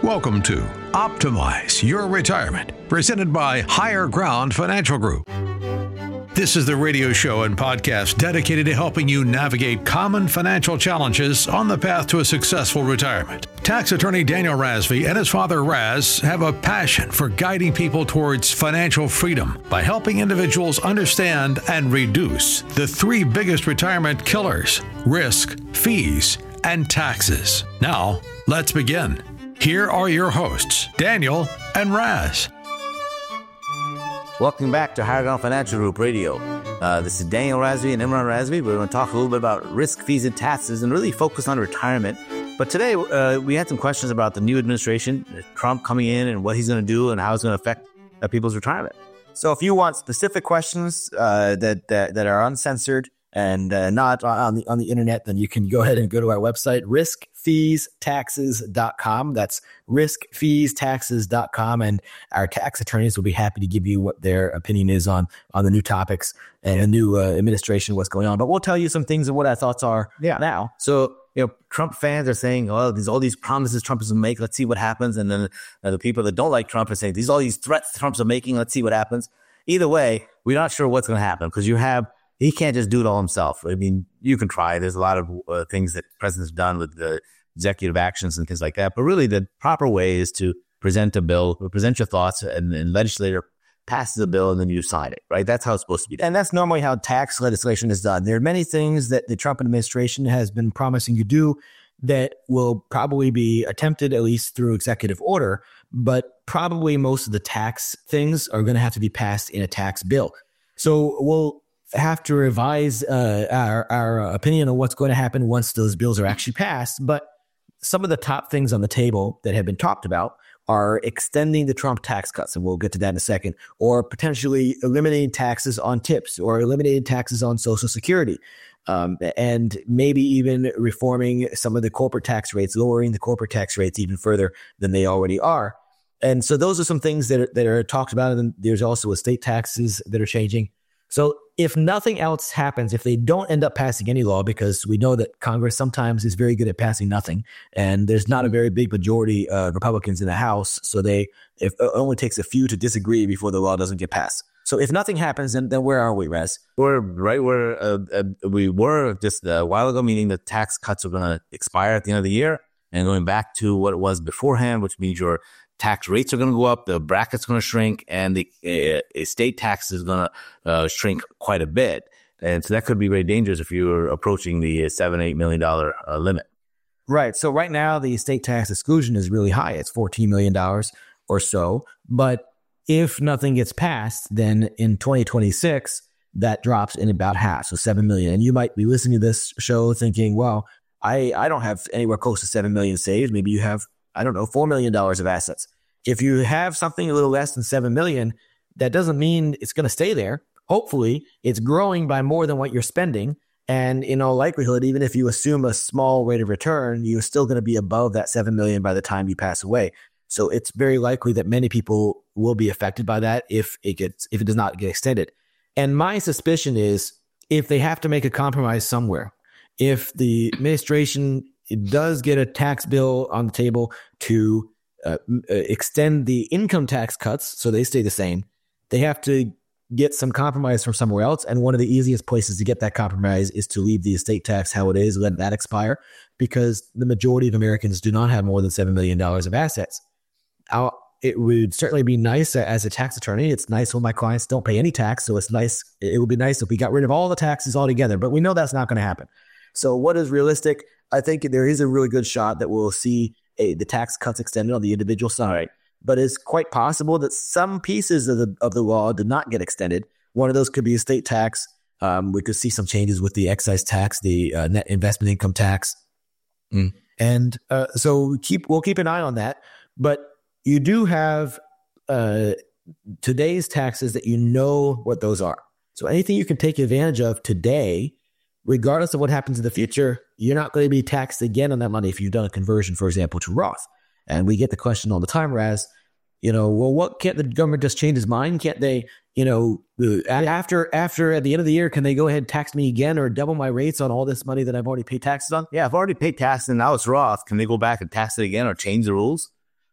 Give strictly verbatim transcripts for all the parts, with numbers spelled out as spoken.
Welcome to Optimize Your Retirement, presented by Higher Ground Financial Group. This is the radio show and podcast dedicated to helping you navigate common financial challenges on the path to a successful retirement. Tax attorney Daniel Razvi and his father Raz have a passion for guiding people towards financial freedom by helping individuals understand and reduce the three biggest retirement killers: risk, fees, and taxes. Now, let's begin. Here are your hosts, Daniel and Raz. Welcome back to Higher Ground Financial Group Radio. Uh, this is Daniel Razvi and Imran Razvi. We're going to talk a little bit about risk, fees, and taxes and really focus on retirement. But today, uh, we had some questions about the new administration, Trump coming in and what he's going to do and how it's going to affect uh, people's retirement. So if you want specific questions uh, that, that that are uncensored and uh, not on the on the internet, then you can go ahead and go to our website, risk fees taxes dot com. That's risk fees taxes dot com. And our tax attorneys will be happy to give you what their opinion is on, on the new topics and a new uh, administration, what's going on. But we'll tell you some things of what our thoughts are yeah. now. So, you know, Trump fans are saying, oh, there's all these promises Trump is going to make. Let's see what happens. And then uh, the people that don't like Trump are saying, these all these threats Trump's are making. Let's see what happens. Either way, we're not sure what's going to happen because you have he can't just do it all himself. I mean, you can try. There's a lot of uh, things that presidents have done with the executive actions and things like that. But really, the proper way is to present a bill, present your thoughts, and the legislator passes a bill, and then you sign it, right? That's how it's supposed to be. And that's normally how tax legislation is done. There are many things that the Trump administration has been promising to do that will probably be attempted, at least through executive order, but probably most of the tax things are going to have to be passed in a tax bill. So we'll have to revise uh, our, our opinion on what's going to happen once those bills are actually passed. But some of the top things on the table that have been talked about are extending the Trump tax cuts, and we'll get to that in a second, or potentially eliminating taxes on tips or eliminating taxes on Social Security, um, and maybe even reforming some of the corporate tax rates, lowering the corporate tax rates even further than they already are. And so those are some things that are, that are talked about. And then there's also estate taxes that are changing. So if nothing else happens, if they don't end up passing any law, because we know that Congress sometimes is very good at passing nothing, and there's not a very big majority of Republicans in the House, so they if it only takes a few to disagree before the law doesn't get passed. So if nothing happens, then, then where are we, Raz? We're right where uh, uh, we were just a while ago, meaning the tax cuts are going to expire at the end of the year, and going back to what it was beforehand, which means your tax rates are going to go up, the bracket's going to shrink, and the uh, estate tax is going to uh, shrink quite a bit. And so that could be very dangerous if you're approaching the seven, eight million dollar uh, limit. Right. So right now, the estate tax exclusion is really high. It's fourteen million dollars or so. But if nothing gets passed, then in twenty twenty-six, that drops in about half, so seven million dollars. And you might be listening to this show thinking, well, I, I don't have anywhere close to seven million dollars saved. Maybe you have, I don't know, four million dollars of assets. If you have something a little less than seven million dollars, that doesn't mean it's going to stay there. Hopefully, it's growing by more than what you're spending. And in all likelihood, even if you assume a small rate of return, you're still going to be above that seven million dollars by the time you pass away. So it's very likely that many people will be affected by that if it gets if it does not get extended. And my suspicion is if they have to make a compromise somewhere, if the administration it does get a tax bill on the table to uh, extend the income tax cuts so they stay the same, they have to get some compromise from somewhere else. And one of the easiest places to get that compromise is to leave the estate tax how it is, let that expire, because the majority of Americans do not have more than seven million dollars of assets. Now, it would certainly be nice as a tax attorney. It's nice when my clients don't pay any tax. So it's nice. It would be nice if we got rid of all the taxes altogether, but we know that's not going to happen. So what is realistic? I think there is a really good shot that we'll see a, the tax cuts extended on the individual side, but it's quite possible that some pieces of the of the law did not get extended. One of those could be estate tax. Um, we could see some changes with the excise tax, the uh, net investment income tax. Mm. And uh, so keep we'll keep an eye on that. But you do have uh, today's taxes that you know what those are. So anything you can take advantage of today, regardless of what happens in the future, you're not going to be taxed again on that money if you've done a conversion, for example, to Roth. And we get the question all the time, Raz, you know, well, what can't the government just change its mind? Can't they, you know, after after at the end of the year, can they go ahead and tax me again or double my rates on all this money that I've already paid taxes on? Yeah, I've already paid taxes and now it's Roth. Can they go back and tax it again or change the rules?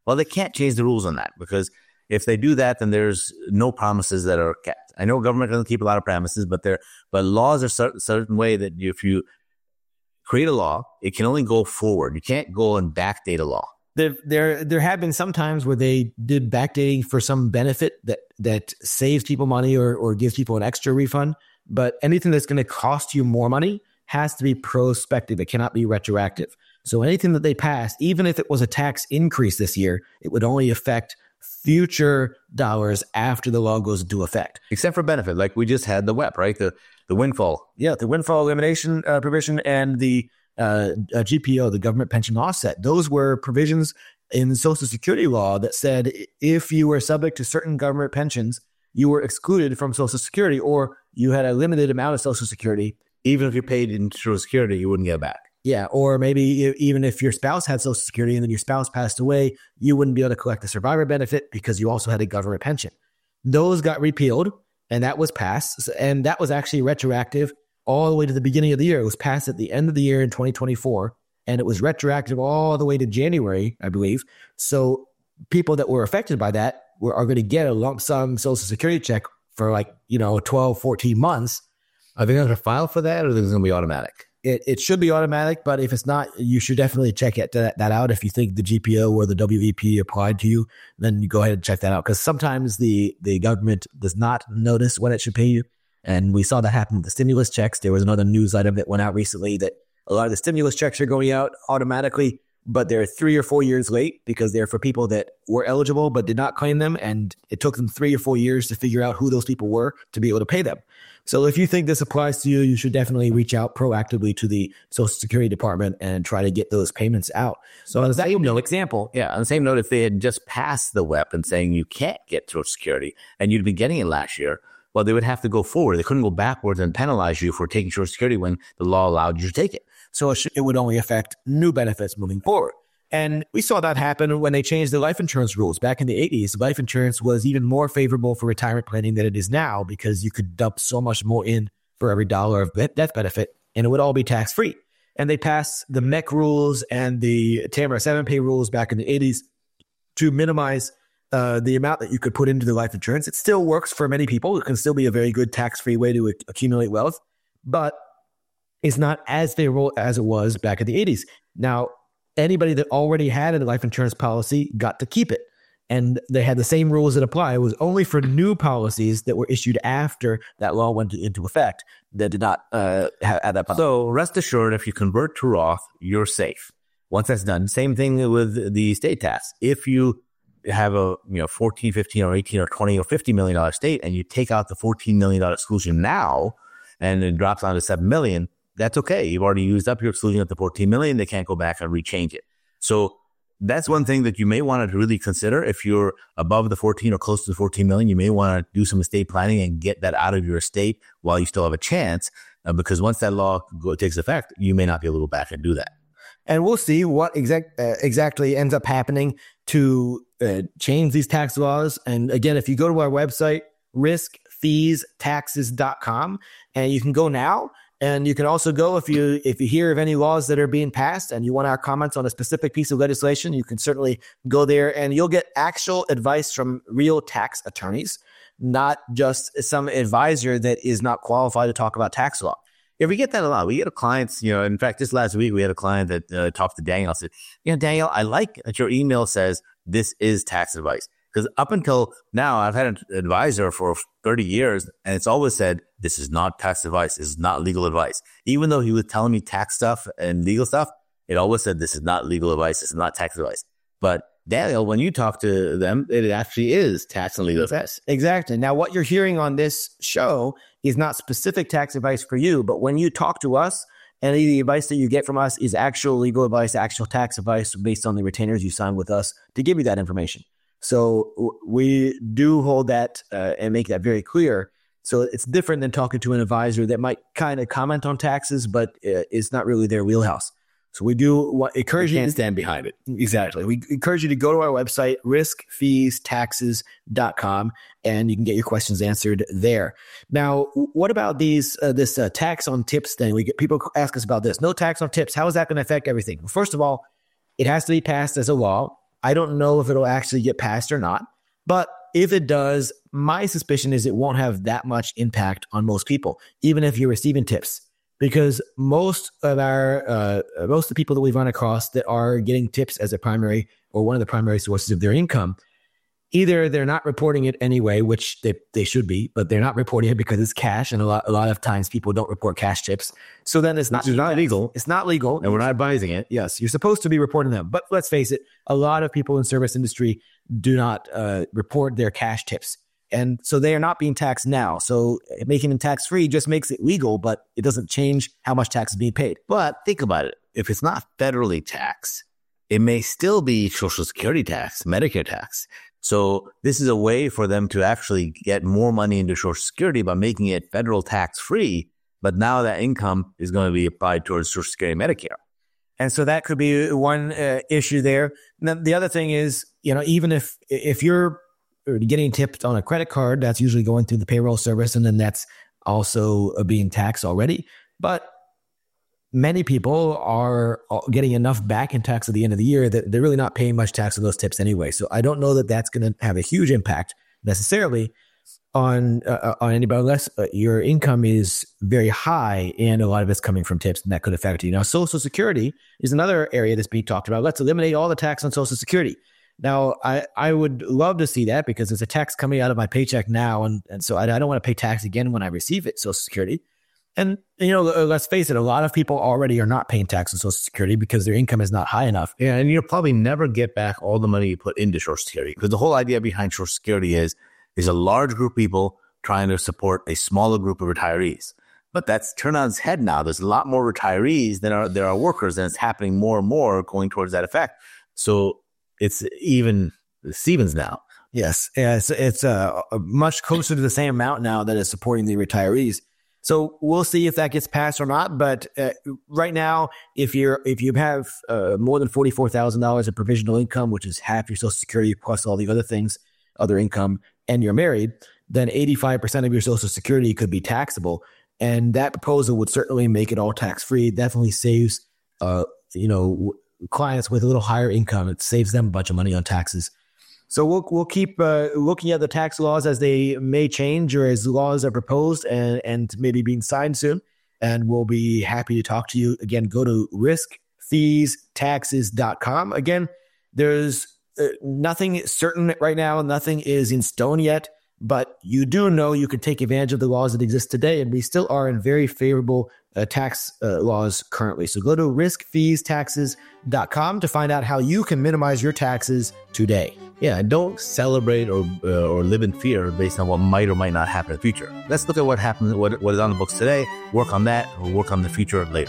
Well, they can't change the rules on that, because if they do that, then there's no promises that are kept. I know government doesn't keep a lot of promises, but there, but laws are certain certain way that if you create a law, it can only go forward. You can't go and backdate a law. There, there, there have been some times where they did backdating for some benefit that that saves people money or or gives people an extra refund. But anything that's going to cost you more money has to be prospective. It cannot be retroactive. So anything that they pass, even if it was a tax increase this year, it would only affect future dollars after the law goes into effect. Except for benefit, like we just had the W E P, right? The the windfall. Yeah, the windfall elimination uh, provision and the uh, uh, G P O, the government pension offset. Those were provisions in the Social Security law that said if you were subject to certain government pensions, you were excluded from Social Security, or you had a limited amount of Social Security. Even if you paid into Social Security, you wouldn't get it back. Yeah, or maybe even if your spouse had Social Security and then your spouse passed away, you wouldn't be able to collect the survivor benefit because you also had a government pension. Those got repealed, and that was passed, and that was actually retroactive all the way to the beginning of the year. It was passed at the end of the year in twenty twenty-four, and it was retroactive all the way to January, I believe. So people that were affected by that were, are going to get a lump sum Social Security check for like, you know, twelve, fourteen months. Are they going to file for that, or is it going to be automatic? It it should be automatic, but if it's not, you should definitely check it, that, that out. If you think the G P O or the W E P applied to you, then you go ahead and check that out. Because sometimes the, the government does not notice when it should pay you. And we saw that happen with the stimulus checks. There was another news item that went out recently that a lot of the stimulus checks are going out automatically, but they're three or four years late because they're for people that were eligible but did not claim them. And it took them three or four years to figure out who those people were to be able to pay them. So if you think this applies to you, you should definitely reach out proactively to the Social Security Department and try to get those payments out. So on the same note, example. Yeah, on the same note, if they had just passed the W E P and saying you can't get Social Security and you'd been getting it last year, well, they would have to go forward. They couldn't go backwards and penalize you for taking Social Security when the law allowed you to take it. So it, should, it would only affect new benefits moving forward. And we saw that happen when they changed the life insurance rules. Back in the eighties, life insurance was even more favorable for retirement planning than it is now because you could dump so much more in for every dollar of death benefit, and it would all be tax-free. And they passed the M E C rules and the Tamara seven pay rules back in the eighties to minimize uh, the amount that you could put into the life insurance. It still works for many people. It can still be a very good tax-free way to accumulate wealth, but it's not as favorable as it was back in the eighties. Now, anybody that already had a life insurance policy got to keep it. And they had the same rules that apply. It was only for new policies that were issued after that law went into effect that did not uh, have that policy. So rest assured, if you convert to Roth, you're safe. Once that's done, same thing with the estate tax. If you have a you know fourteen, fifteen, or eighteen, or twenty, or fifty million dollars estate, and you take out the fourteen million dollars exclusion now, and it drops down to seven million dollars, that's okay. You've already used up your exclusion at the fourteen million dollars. They can't go back and rechange it. So that's one thing that you may want to really consider. If you're above the fourteen or close to the fourteen million, you may want to do some estate planning and get that out of your estate while you still have a chance, uh, because once that law go, takes effect, you may not be able to go back and do that. And we'll see what exact, uh, exactly ends up happening to uh, change these tax laws. And again, if you go to our website, risk fees taxes dot com, and you can go now. And you can also go if you if you hear of any laws that are being passed and you want our comments on a specific piece of legislation, you can certainly go there and you'll get actual advice from real tax attorneys, not just some advisor that is not qualified to talk about tax law. Yeah, we get that a lot. We get a clients, you know, in fact, just last week we had a client that uh, talked to Daniel. I said, you know, Daniel, I like that your email says this is tax advice. Because up until now, I've had an advisor for thirty years, and it's always said, this is not tax advice. This is not legal advice. Even though he was telling me tax stuff and legal stuff, it always said, this is not legal advice. This is not tax advice. But Daniel, when you talk to them, it actually is tax and legal advice. Exactly. Now, what you're hearing on this show is not specific tax advice for you, but when you talk to us, and the advice that you get from us is actual legal advice, actual tax advice based on the retainers you sign with us to give you that information. So we do hold that uh, and make that very clear. So it's different than talking to an advisor that might kind of comment on taxes, but uh, it's not really their wheelhouse. So we do what, encourage you you can't to stand behind it. Exactly. We encourage you to go to our website, risk fees taxes dot com, and you can get your questions answered there. Now, what about these uh, this uh, tax on tips thing? We get people ask us about this. No tax on tips. How is that going to affect everything? Well, first of all, it has to be passed as a law. I don't know if it'll actually get passed or not, but if it does, my suspicion is it won't have that much impact on most people, even if you're receiving tips, because most of our, uh, most of the people that we've run across that are getting tips as a primary or one of the primary sources of their income, either they're not reporting it anyway, which they, they should be, but they're not reporting it because it's cash. And a lot, a lot of times people don't report cash tips. So then it's not, Which is not legal. It's not legal. And we're not advising it. Yes, you're supposed to be reporting them. But let's face it, a lot of people in service industry do not uh, report their cash tips. And so they are not being taxed now. So making them tax-free just makes it legal, but it doesn't change how much tax is being paid. But think about it. If it's not federally taxed, it may still be Social Security tax, Medicare tax. So this is a way for them to actually get more money into Social Security by making it federal tax-free. But now that income is going to be applied towards Social Security and Medicare. And so that could be one uh, issue there. And then the other thing is, you know, even if if you're getting tipped on a credit card, that's usually going through the payroll service, and then that's also being taxed already. But many people are getting enough back in tax at the end of the year that they're really not paying much tax on those tips anyway. So I don't know that that's going to have a huge impact necessarily on uh, on anybody unless uh, your income is very high and a lot of it's coming from tips, and that could affect you. Now, Social Security is another area that's being talked about. Let's eliminate all the tax on Social Security. Now, I, I would love to see that because there's a tax coming out of my paycheck now, and, and so I, I don't want to pay tax again when I receive it, Social Security. And, you know, let's face it, a lot of people already are not paying tax on Social Security because their income is not high enough. Yeah, and you'll probably never get back all the money you put into Social Security, because the whole idea behind Social Security is is a large group of people trying to support a smaller group of retirees. But that's turned on its head now. There's a lot more retirees than are there are workers, and it's happening more and more going towards that effect. So it's even Stevens now. Yes, yeah, it's, it's uh, much closer to the same amount now that is supporting the retirees. So we'll see if that gets passed or not. But uh, right now, if you're if you have uh, more than forty-four thousand dollars of provisional income, which is half your Social Security plus all the other things, other income, and you're married, then eighty-five percent of your Social Security could be taxable. And that proposal would certainly make it all tax-free. Definitely saves, uh, you know, clients with a little higher income. It saves them a bunch of money on taxes. So we'll we'll keep uh, looking at the tax laws as they may change or as laws are proposed and, and maybe being signed soon. And we'll be happy to talk to you. Again, go to risk fees taxes dot com. Again, there's uh, nothing certain right now. Nothing is in stone yet. But you do know you could take advantage of the laws that exist today, and we still are in very favorable uh, tax uh, laws currently. So go to risk fees taxes dot com to find out how you can minimize your taxes today. Yeah, and don't celebrate or uh, or live in fear based on what might or might not happen in the future. Let's look at what happens, what, what is on the books today, work on that, or work on the future later.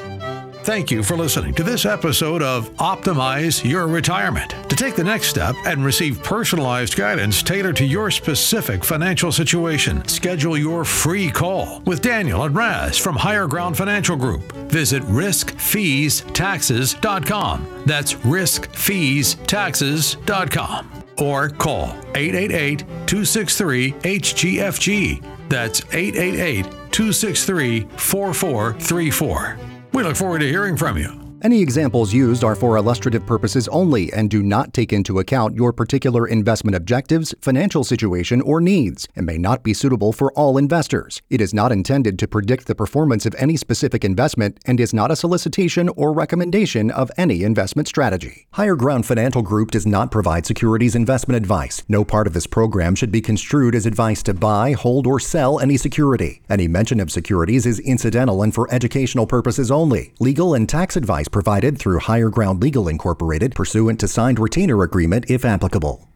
Thank you for listening to this episode of Optimize Your Retirement. To take the next step and receive personalized guidance tailored to your specific financial situation, schedule your free call with Daniel and Raz from Higher Ground Financial Group. Visit risk fees taxes dot com. That's risk fees taxes dot com. Or call eight eight eight, two six three, H G F G. That's eight eight eight, two six three, four four three four. We look forward to hearing from you. Any examples used are for illustrative purposes only and do not take into account your particular investment objectives, financial situation, or needs, and may not be suitable for all investors. It is not intended to predict the performance of any specific investment and is not a solicitation or recommendation of any investment strategy. Higher Ground Financial Group does not provide securities investment advice. No part of this program should be construed as advice to buy, hold, or sell any security. Any mention of securities is incidental and for educational purposes only. Legal and tax advice provided through Higher Ground Legal Incorporated pursuant to signed retainer agreement if applicable.